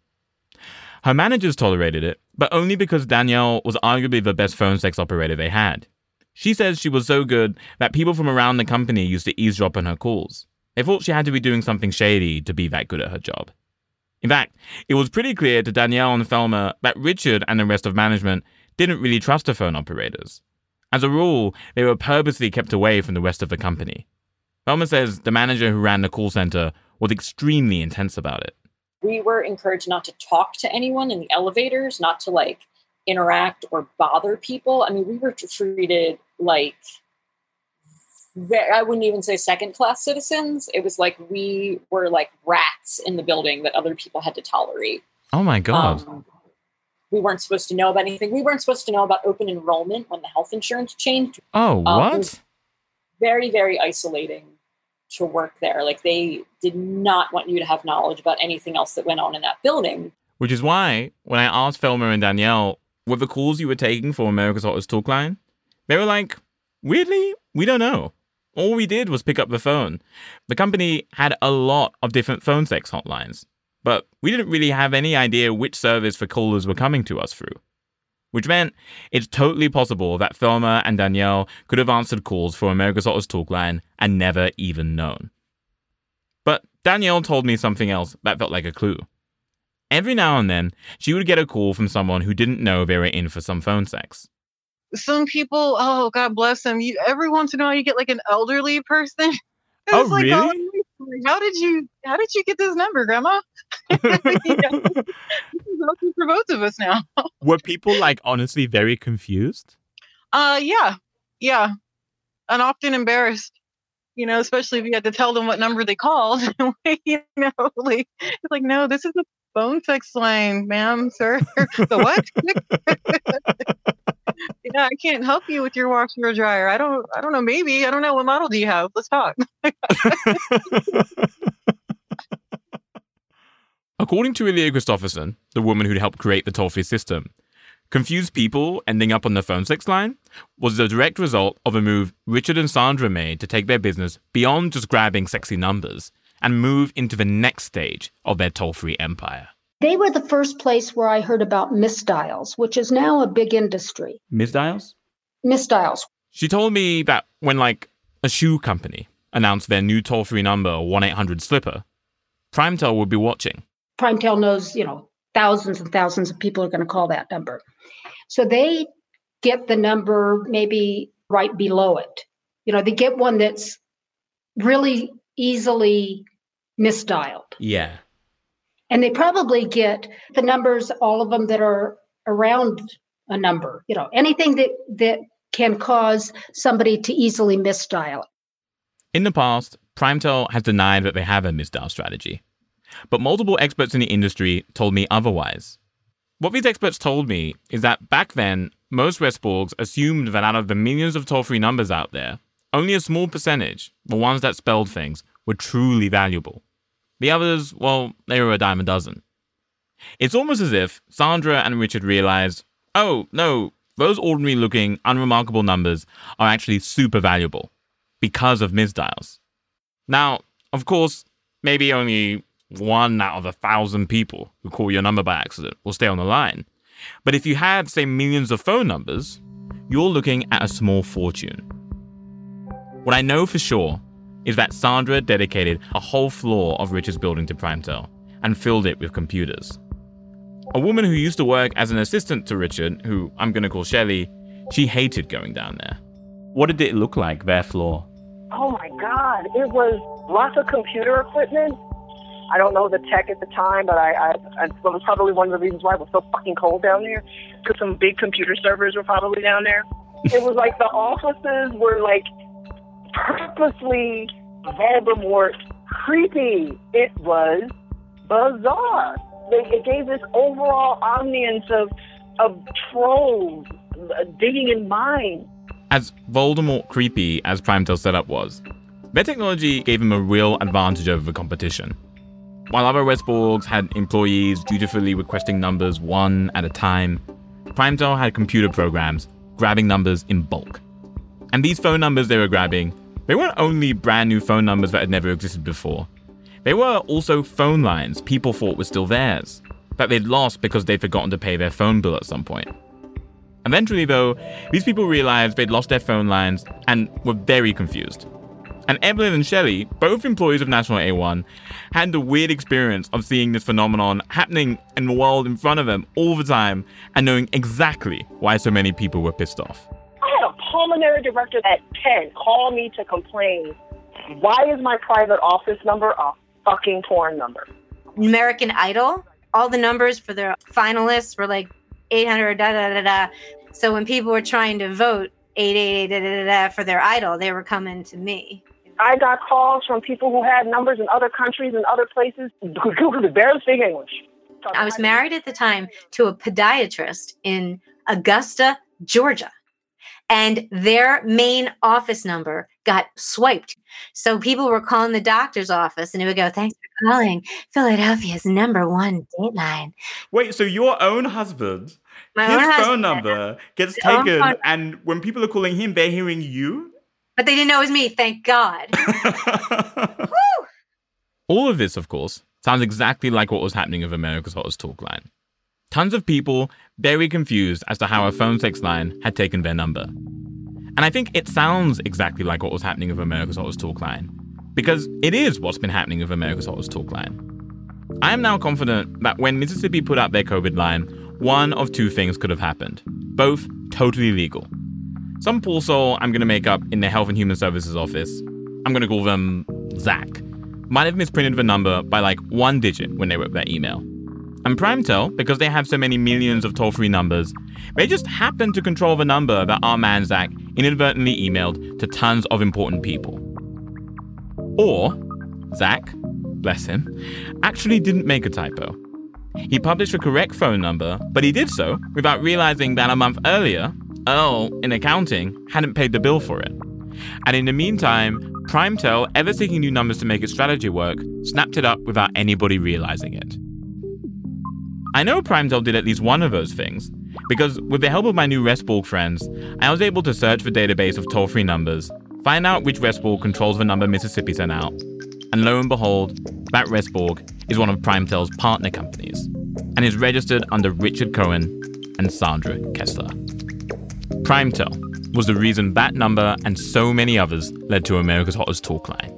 Her managers tolerated it, but only because Danielle was arguably the best phone sex operator they had. She says she was so good that people from around the company used to eavesdrop on her calls. They thought she had to be doing something shady to be that good at her job. In fact, it was pretty clear to Danielle and Thelma that Richard and the rest of management didn't really trust the phone operators. As a rule, they were purposely kept away from the rest of the company. Thelma says the manager who ran the call center was extremely intense about it. We were encouraged not to talk to anyone in the elevators, not to interact or bother people. I mean, we were treated like, I wouldn't even say second-class citizens. It was like we were like rats in the building that other people had to tolerate. Oh my God. We weren't supposed to know about anything. We weren't supposed to know about open enrollment when the health insurance changed. Oh, what? It was very, very isolating to work there. Like, they did not want you to have knowledge about anything else that went on in that building. Which is why, when I asked Thelma and Danielle what the calls you were taking for America's Hottest Talk Line, they were like, weirdly, we don't know. All we did was pick up the phone. The company had a lot of different phone sex hotlines, but we didn't really have any idea which service the callers were coming to us through. Which meant it's totally possible that Thelma and Danielle could have answered calls for America's Hottest Talk Line and never even known. But Danielle told me something else that felt like a clue. Every now and then, she would get a call from someone who didn't know they were in for some phone sex. Some people, oh, God bless them. Every once in a while, you get like an elderly person. Oh, really? How did you get this number, Grandma? This is for both of us now. Were people honestly very confused? Yeah. And often embarrassed, especially if you had to tell them what number they called. It's like, no, this is a phone sex line, ma'am, sir. The what? Yeah, I can't help you with your washer or dryer. I don't know. Maybe. I don't know. What model do you have? Let's talk. According to Ilya Christopherson, the woman who helped create the toll-free system, confused people ending up on the phone sex line was the direct result of a move Richard and Sandra made to take their business beyond just grabbing sexy numbers and move into the next stage of their toll-free empire. They were the first place where I heard about misdials, which is now a big industry. Misdials? Misdials. She told me that when, a shoe company announced their new toll-free number, 1-800-SLIPPER, Primetel would be watching. Primetel knows, thousands and thousands of people are going to call that number. So they get the number maybe right below it. They get one that's really easily misdialed. Yeah. And they probably get the numbers, all of them that are around a number, anything that can cause somebody to easily misdial. In the past, Primetel has denied that they have a misdial strategy. But multiple experts in the industry told me otherwise. What these experts told me is that back then, most Resborgs assumed that out of the millions of toll-free numbers out there, only a small percentage, the ones that spelled things, were truly valuable. The others, well, they were a dime a dozen. It's almost as if Sandra and Richard realized, oh, no, those ordinary-looking, unremarkable numbers are actually super valuable because of misdials. Now, of course, maybe only 1 out of 1,000 people who call your number by accident will stay on the line. But if you had, say, millions of phone numbers, you're looking at a small fortune. What I know for sure is that Sandra dedicated a whole floor of Richard's building to Primetel and filled it with computers. A woman who used to work as an assistant to Richard, who I'm going to call Shelley, she hated going down there. What did it look like, their floor? Oh my God, it was lots of computer equipment. I don't know the tech at the time, but it was probably one of the reasons why it was so fucking cold down there, because some big computer servers were probably down there. It was like the offices were purposely Voldemort creepy. It was bizarre. It gave this overall ambience of trolls digging in mines. As Voldemort creepy as Primetel's setup was, their technology gave them a real advantage over the competition. While other Resborgs had employees dutifully requesting numbers one at a time, Primetel had computer programs grabbing numbers in bulk. And these phone numbers they were grabbing, they weren't only brand new phone numbers that had never existed before. They were also phone lines people thought were still theirs, that they'd lost because they'd forgotten to pay their phone bill at some point. Eventually, though, these people realized they'd lost their phone lines and were very confused. And Evelyn and Shelley, both employees of National A1, had the weird experience of seeing this phenomenon happening in the world in front of them all the time and knowing exactly why so many people were pissed off. I had a pulmonary director at 10 call me to complain. Why is my private office number a fucking porn number? American Idol, all the numbers for their finalists were 800 da da da da. So when people were trying to vote 888 da da da for their idol, they were coming to me. I got calls from people who had numbers in other countries and other places who could barely speak English. I was married at the time to a podiatrist in Augusta, Georgia. And their main office number got swiped. So people were calling the doctor's office and it would go, thanks for calling Philadelphia's #1 dateline. Wait, so your own husband, his phone number gets taken and when people are calling him, they're hearing you? But they didn't know it was me, thank God. Woo! All of this, of course, sounds exactly like what was happening with America's Hottest Talk Line. Tons of people very confused as to how a phone sex line had taken their number. And I think it sounds exactly like what was happening with America's Hottest Talk Line, because it is what's been happening with America's Hottest Talk Line. I am now confident that when Mississippi put out their COVID line, one of two things could have happened, both totally legal. Some poor soul I'm going to make up in the Health and Human Services office, I'm going to call them Zach, might have misprinted the number by 1 digit when they wrote their email. And PrimeTel, because they have so many millions of toll-free numbers, they just happen to control the number that our man Zach inadvertently emailed to tons of important people. Or, Zach, bless him, actually didn't make a typo. He published the correct phone number, but he did so without realizing that a month earlier, Earl, in accounting, hadn't paid the bill for it. And in the meantime, PrimeTel, ever seeking new numbers to make its strategy work, snapped it up without anybody realizing it. I know PrimeTel did at least one of those things, because with the help of my new Resborg friends, I was able to search the database of toll-free numbers, find out which Resborg controls the number Mississippi sent out, and lo and behold, that Resborg is one of PrimeTel's partner companies, and is registered under Richard Cohen and Sandra Kessler. PrimeTel was the reason that number and so many others led to America's Hottest Talk Line.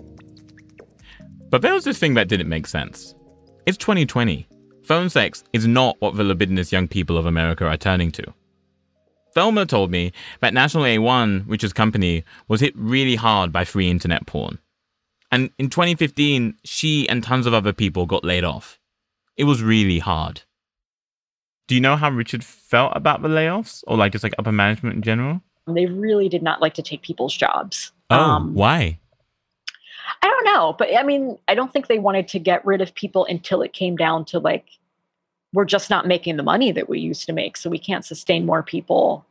But there was this thing that didn't make sense. It's 2020. Phone sex is not what the libidinous young people of America are turning to. Thelma told me that National A1, Richard's company, was hit really hard by free internet porn. And in 2015, she and tons of other people got laid off. It was really hard. Do you know how Richard felt about the layoffs? Or just upper management in general? They really did not like to take people's jobs. Oh, why? I don't know. But I mean, I don't think they wanted to get rid of people until it came down to we're just not making the money that we used to make. So we can't sustain more people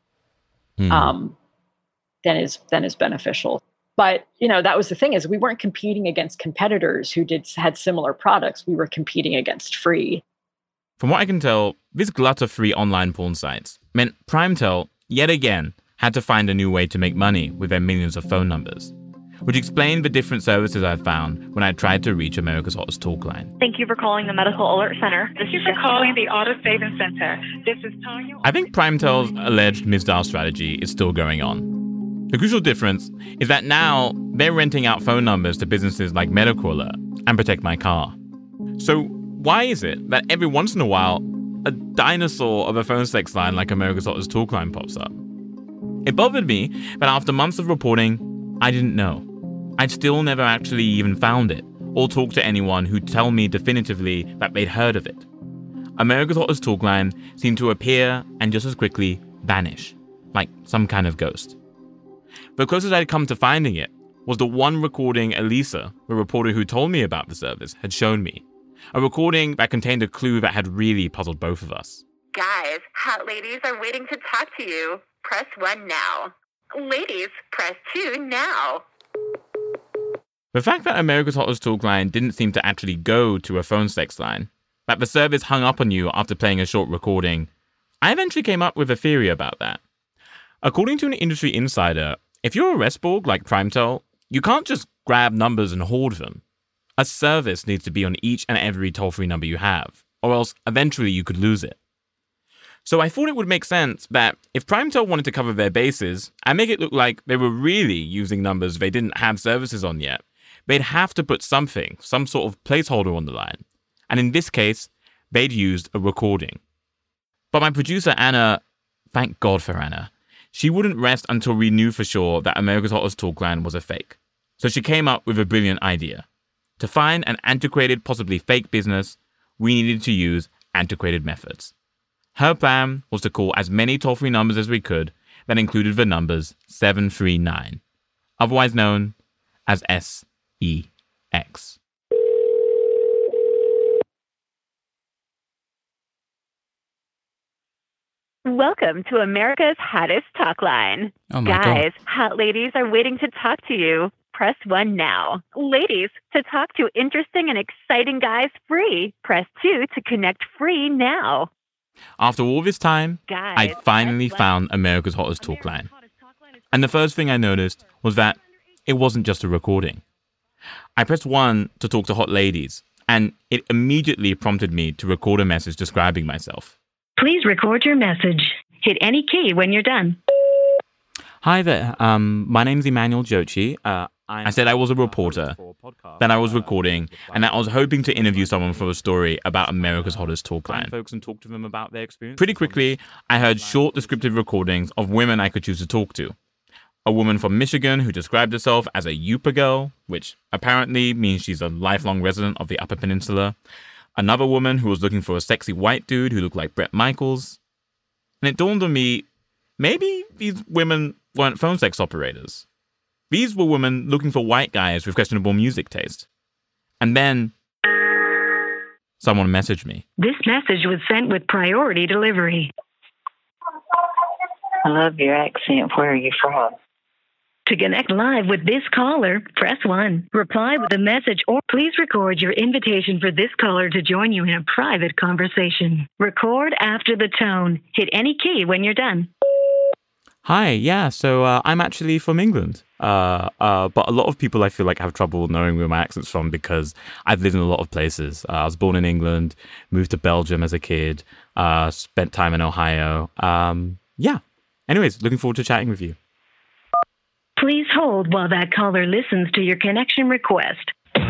than is beneficial. But, that was the thing is we weren't competing against competitors who had similar products. We were competing against free. From what I can tell, this glut of free online porn sites meant PrimeTel, yet again, had to find a new way to make money with their millions of phone numbers, which explained the different services I found when I tried to reach America's Hottest Talk Line. Thank you for calling the Medical Alert Center. Thank you for calling the Auto Savings Center. This is Tanya. I think PrimeTel's alleged misdial strategy is still going on. The crucial difference is that now they're renting out phone numbers to businesses like Medical Alert and Protect My Car. So why is it that every once in a while, a dinosaur of a phone sex line like America's Hottest Talk Line pops up? It bothered me that after months of reporting, I didn't know. I'd still never actually even found it, or talked to anyone who'd tell me definitively that they'd heard of it. America's Hottest Talk Line seemed to appear and just as quickly vanish, like some kind of ghost. The closest I'd come to finding it was the one recording Elisa, the reporter who told me about the service, had shown me. A recording that contained a clue that had really puzzled both of us. Guys, hot ladies are waiting to talk to you. Press 1 now. Ladies, press 2 now. The fact that America's Hottest Talk Line didn't seem to actually go to a phone sex line, that the service hung up on you after playing a short recording, I eventually came up with a theory about that. According to an industry insider, if you're a Resborg like PrimeTel, you can't just grab numbers and hoard them. A service needs to be on each and every toll-free number you have, or else eventually you could lose it. So I thought it would make sense that if PrimeTel wanted to cover their bases and make it look like they were really using numbers they didn't have services on yet, they'd have to put something, some sort of placeholder on the line. And in this case, they'd used a recording. But my producer Anna, thank God for Anna, she wouldn't rest until we knew for sure that America's Hottest Talk Line was a fake. So she came up with a brilliant idea. To find an antiquated, possibly fake business, we needed to use antiquated methods. Her plan was to call as many toll-free numbers as we could that included the numbers 739, otherwise known as SEX. Welcome to America's Hottest Talk Line. Oh my Guys, God. hot ladies are waiting to talk to you. Press 1 now. Ladies, to talk to interesting and exciting guys free. Press 2 to connect free now. After all this time, Guys, I finally found America's Hottest Talk Line. And the first thing I noticed was that it wasn't just a recording. I pressed 1 to talk to hot ladies, and it immediately prompted me to record a message describing myself. Please record your message. Hit any key when you're done. Hi there, my name's Emmanuel Jochi. I said I was a reporter, that I was recording, and that I was hoping to interview someone for a story about America's Hottest Talk Line. Folks and talk to them about their experience. Pretty quickly, I heard short descriptive recordings of women I could choose to talk to. A woman from Michigan who described herself as a Yupa girl, which apparently means she's a lifelong resident of the Upper Peninsula. another woman who was looking for a sexy white dude who looked like Bret Michaels. And it dawned on me, maybe these women weren't phone sex operators. These were women looking for white guys with questionable music taste. And then someone messaged me. This message was sent with priority delivery. I love your accent. Where are you from? To connect live with this caller, press 1. Reply with a message or please record your invitation for this caller to join you in a private conversation. Record after the tone. Hit any key when you're done. Hi, yeah, so I'm actually from England. But a lot of people I feel like have trouble knowing where my accent's from because I've lived in a lot of places. I was born in England, moved to Belgium as a kid, spent time in Ohio. Yeah. Anyways, looking forward to chatting with you. Please hold while that caller listens to your connection request.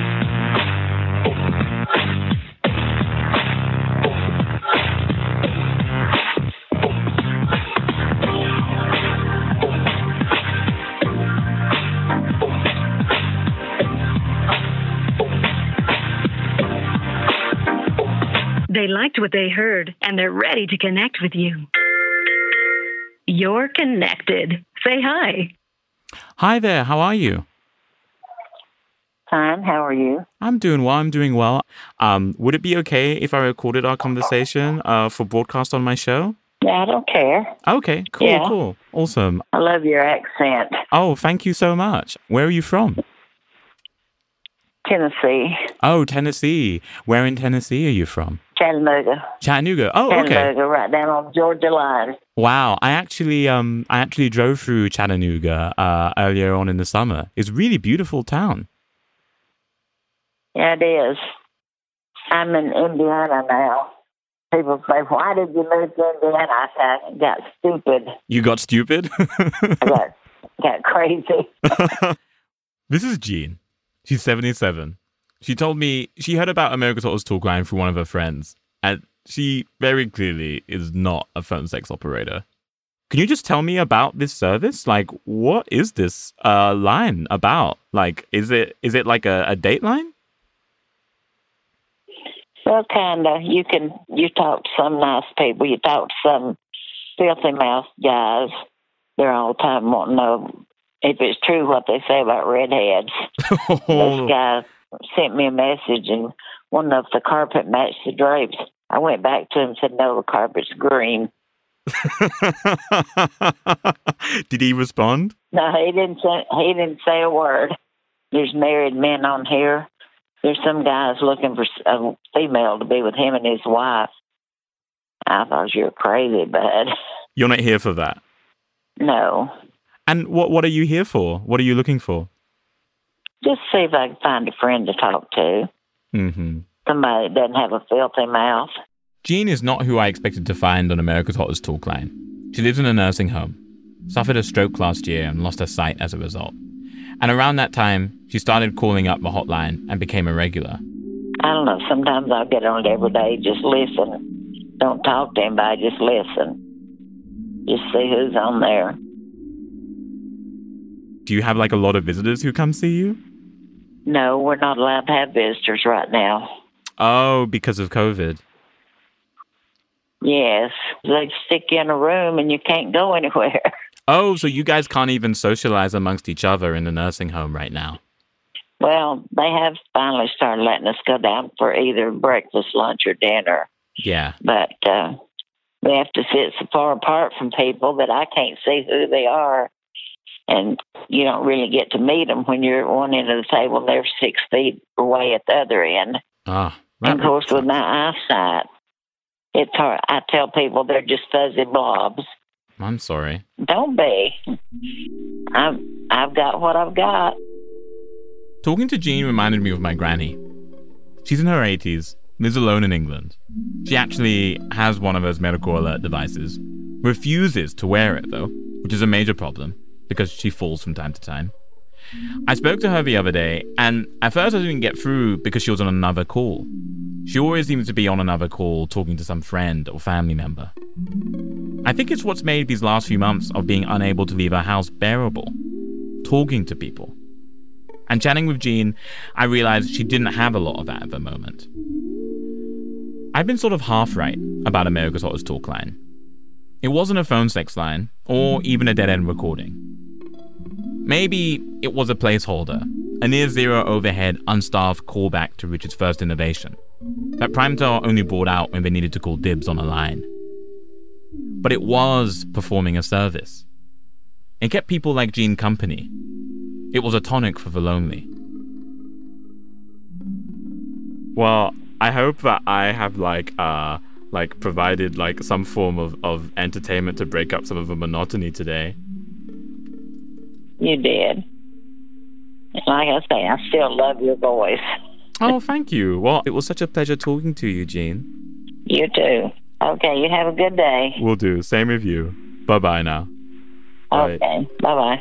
They liked what they heard, and they're ready to connect with you. You're connected. Say hi. Hi there, how are you? Fine, how are you? I'm doing well. Would it be okay if I recorded our conversation for broadcast on my show? Yeah, I don't care. Okay, cool, Yeah. cool. Awesome. I love your accent. Oh, thank you so much. Where are you from? Tennessee. Oh, Tennessee. Where in Tennessee are you from? Chattanooga. Chattanooga. Oh, Chattanooga, okay. right down on the Georgia line. Wow, I actually drove through Chattanooga earlier on in the summer. It's a really beautiful town. Yeah, it is. I'm in Indiana now. People say, why did you move to Indiana? I said, I got stupid. You got stupid? I got crazy. This is Jean. She's 77. She told me she heard about America's Hottest Talk Line through one of her friends, and she very clearly is not a phone sex operator. Can you just tell me about this service? Like, what is this line about? Like, is it like a date line? Well, kinda. You talk to some nice people. You talk to some filthy mouth guys. They're all the time wanting to know if it's true what they say about redheads. This guy sent me a message and wanted to know if the carpet matched the drapes. I went back to him and said, no, the carpet's green. Did he respond? No, he didn't say a word. There's married men on here. There's some guys looking for a female to be with him and his wife. I thought you were crazy, bud. You're not here for that? No. And what are you here for? What are you looking for? Just see if I can find a friend to talk to. Mm-hmm. Somebody that doesn't have a filthy mouth. Jean is not who I expected to find on America's Hottest Talk Line. She lives in a nursing home, suffered a stroke last year and lost her sight as a result. And around that time, she started calling up the hotline and became a regular. I don't know. Sometimes I'll get on it every day. Just listen. Don't talk to anybody. Just listen. Just see who's on there. Do you have like a lot of visitors who come see you? No, we're not allowed to have visitors right now. Oh, because of COVID. Yes. They stick you in a room and you can't go anywhere. Oh, so you guys can't even socialize amongst each other in the nursing home right now? Well, they have finally started letting us go down for either breakfast, lunch, or dinner. Yeah. But we have to sit so far apart from people that I can't see who they are. And you don't really get to meet them when you're at one end of the table and they're 6 feet away at the other end. Ah, and of course, with my eyesight, it's hard. I tell people they're just fuzzy blobs. I'm sorry. Don't be. I've got what I've got. Talking to Jean reminded me of my granny. She's in her 80s, lives alone in England. She actually has one of those medical alert devices. Refuses to wear it, though, which is a major problem, because she falls from time to time. I spoke to her the other day, and at first I didn't get through because she was on another call. She always seems to be on another call talking to some friend or family member. I think it's what's made these last few months of being unable to leave her house bearable. Talking to people. And chatting with Jean, I realized she didn't have a lot of that at the moment. I'd been sort of half right about America's Hottest Talk line. It wasn't a phone sex line, or even a dead-end recording. Maybe it was a placeholder, a near-zero overhead, unstaffed callback to Richard's first innovation that Primetel only brought out when they needed to call dibs on a line. But it was performing a service. It kept people like Gene company. It was a tonic for the lonely. Well, I hope that I have provided some form of entertainment to break up some of the monotony today. You did. Like I say, I still love your voice. Oh, thank you. Well, it was such a pleasure talking to you, Gene. You too. Okay, you have a good day. Will do. Same with you. Bye-bye now. Okay, bye-bye.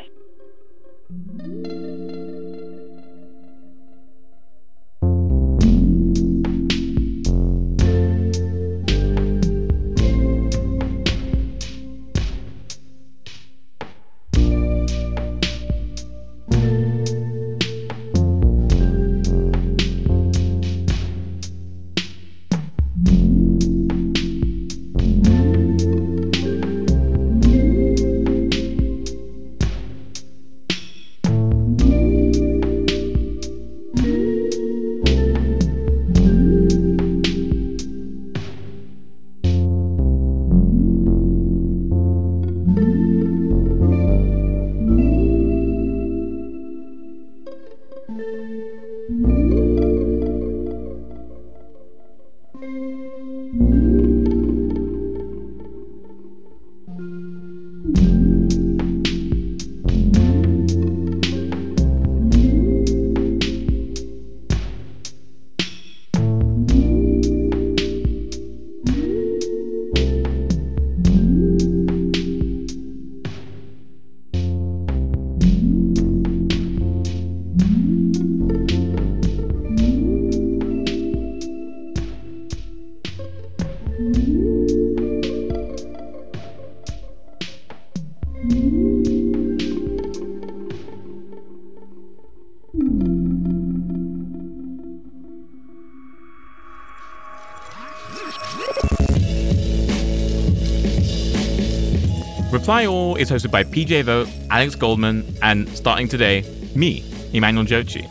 Reply All is hosted by PJ Vogt, Alex Goldman, and starting today, me, Emmanuel Jochi.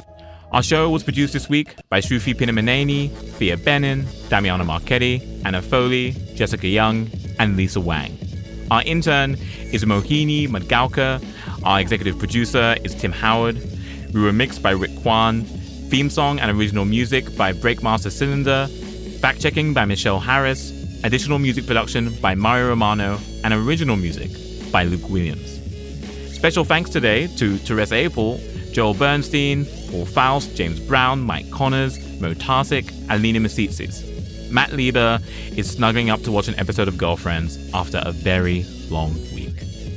Our show was produced this week by Shruti Pinamaneni, Thea Benin, Damiana Marchetti, Anna Foley, Jessica Young, and Lisa Wang. Our intern is Mohini Madgauka. Our executive producer is Tim Howard. We were mixed by Rick Kwan. Theme song and original music by Breakmaster Cylinder. Fact-checking by Michelle Harris. Additional music production by Mario Romano, and original music by Luke Williams. Special thanks today to Teresa Apel, Joel Bernstein, Paul Faust, James Brown, Mike Connors, Mo Tarsic, and Lena Masitsis. Matt Lieber is snuggling up to watch an episode of Girlfriends after a very long week.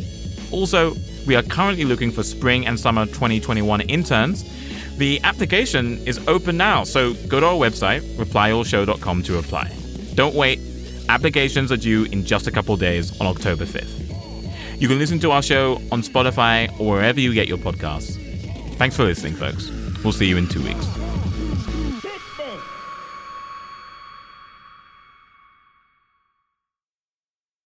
Also, we are currently looking for spring and summer 2021 interns. The application is open now, so go to our website, replyallshow.com to apply. Don't wait. Applications are due in just a couple days on October 5th. You can listen to our show on Spotify or wherever you get your podcasts. Thanks for listening, folks. We'll see you in 2 weeks.